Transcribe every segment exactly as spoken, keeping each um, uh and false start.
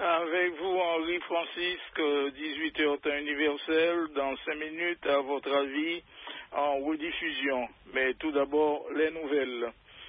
Avec vous, Henri Francisque, dix-huit heures temps universel, dans cinq minutes, à votre avis, en rediffusion. Mais tout d'abord, les nouvelles.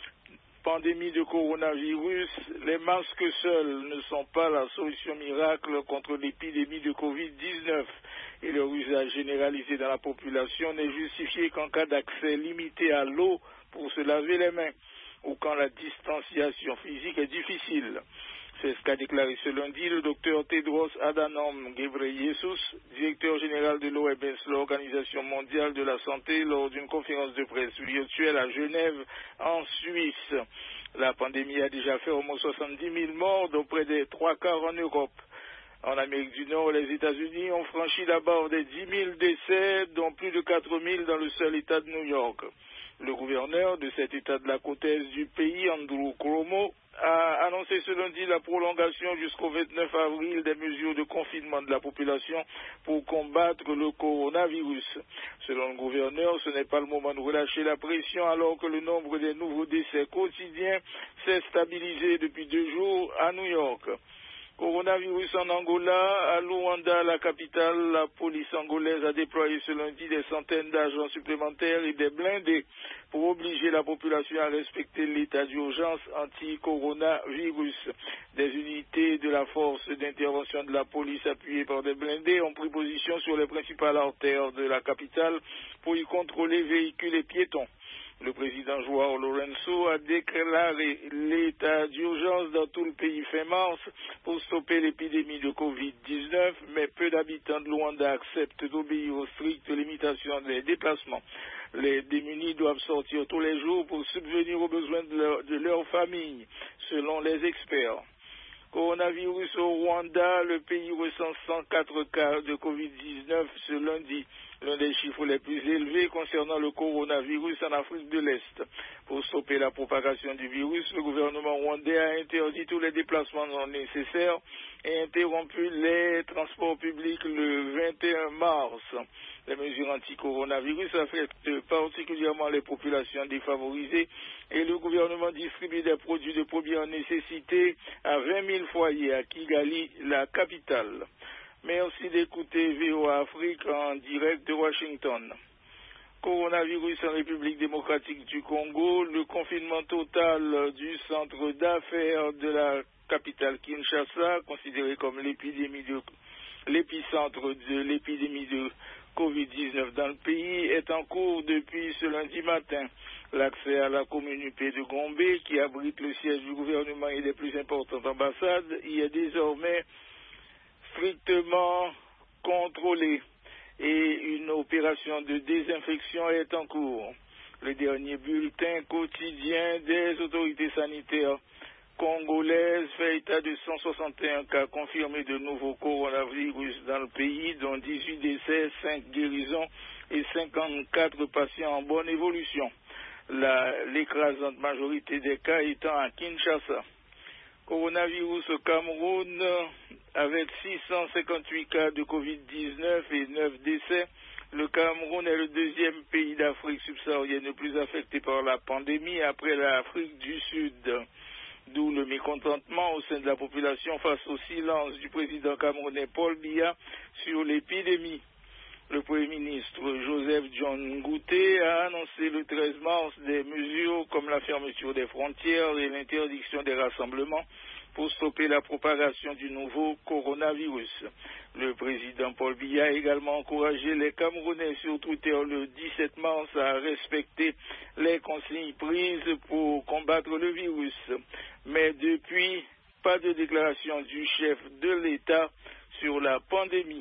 Pandémie de coronavirus, les masques seuls ne sont pas la solution miracle contre l'épidémie de covid dix-neuf et leur usage généralisé dans la population n'est justifié qu'en cas d'accès limité à l'eau pour se laver les mains ou quand la distanciation physique est difficile. C'est ce qu'a déclaré ce lundi le docteur Tedros Adhanom Ghebreyesus, directeur général de l'O M S, l'Organisation mondiale de la santé, lors d'une conférence de presse virtuelle à Genève, en Suisse. La pandémie a déjà fait au moins soixante-dix mille morts, dont près des trois quarts en Europe. En Amérique du Nord, les États-Unis ont franchi la barre des dix mille décès, dont plus de quatre mille dans le seul État de New York. Le gouverneur de cet État de la côte est du pays, Andrew Cuomo, a annoncé ce lundi la prolongation jusqu'au vingt-neuf avril des mesures de confinement de la population pour combattre le coronavirus. Selon le gouverneur, ce n'est pas le moment de relâcher la pression alors que le nombre des nouveaux décès quotidiens s'est stabilisé depuis deux jours à New York. Coronavirus en Angola, à Luanda, la capitale, la police angolaise a déployé ce lundi des centaines d'agents supplémentaires et des blindés pour obliger la population à respecter l'état d'urgence anti-coronavirus. Des unités de la force d'intervention de la police appuyées par des blindés ont pris position sur les principales artères de la capitale pour y contrôler véhicules et piétons. Le président João Lourenço a déclaré l'état d'urgence dans tout le pays fin mars pour stopper l'épidémie de covid dix-neuf, mais peu d'habitants de Luanda acceptent d'obéir aux strictes limitations des déplacements. Les démunis doivent sortir tous les jours pour subvenir aux besoins de leur, de leur famille, selon les experts. Coronavirus au Rwanda, le pays recense cent quatre cas de covid dix-neuf ce lundi, l'un des chiffres les plus élevés concernant le coronavirus en Afrique de l'Est. Pour stopper la propagation du virus, le gouvernement rwandais a interdit tous les déplacements non nécessaires et interrompu les transports publics le vingt et un mars. Les mesures anti-coronavirus affectent particulièrement les populations défavorisées et le gouvernement distribue des produits de première nécessité à vingt mille foyers à Kigali, la capitale. Merci d'écouter V O A Afrique en direct de Washington. Coronavirus en République démocratique du Congo, le confinement total du centre d'affaires de la capitale Kinshasa, considéré comme l'épidémie de, l'épicentre de l'épidémie de covid dix-neuf dans le pays, est en cours depuis ce lundi matin. L'accès à la commune U P de Gombe, qui abrite le siège du gouvernement et des plus importantes ambassades, y est désormais strictement contrôlé et une opération de désinfection est en cours. Le dernier bulletin quotidien des autorités sanitaires congolaises fait état de cent soixante et un cas confirmés de nouveaux coronavirus dans le pays, dont dix-huit décès, cinq guérisons et cinquante-quatre patients en bonne évolution. La, l'écrasante majorité des cas étant à Kinshasa. Coronavirus au Cameroun, avec six cent cinquante-huit cas de covid dix-neuf et neuf décès, le Cameroun est le deuxième pays d'Afrique subsaharienne le plus affecté par la pandémie après l'Afrique du Sud. D'où le mécontentement au sein de la population face au silence du président camerounais Paul Biya sur l'épidémie. Le Premier ministre Joseph John Ngouté a annoncé le treize mars des mesures comme la fermeture des frontières et l'interdiction des rassemblements pour stopper la propagation du nouveau coronavirus. Le président Paul Biya a également encouragé les Camerounais sur Twitter le dix-sept mars à respecter les consignes prises pour combattre le virus. Mais depuis, pas de déclaration du chef de l'État sur la pandémie.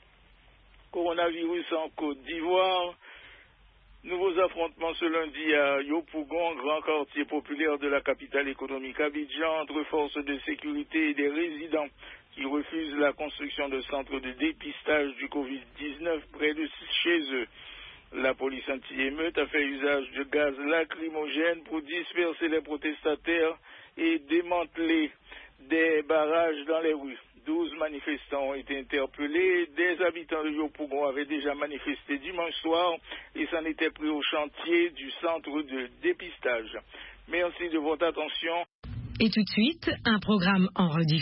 Coronavirus en Côte d'Ivoire. Nouveaux affrontements ce lundi à Yopougon, grand quartier populaire de la capitale économique Abidjan, entre forces de sécurité et des résidents qui refusent la construction de centres de dépistage du covid dix-neuf près de chez eux. La police anti-émeute a fait usage de gaz lacrymogène pour disperser les protestataires et démanteler des barrages dans les rues. douze manifestants ont été interpellés. Des habitants de Yopougon avaient déjà manifesté dimanche soir et s'en étaient pris au chantier du centre de dépistage. Merci de votre attention. Et tout de suite, un programme en rediff.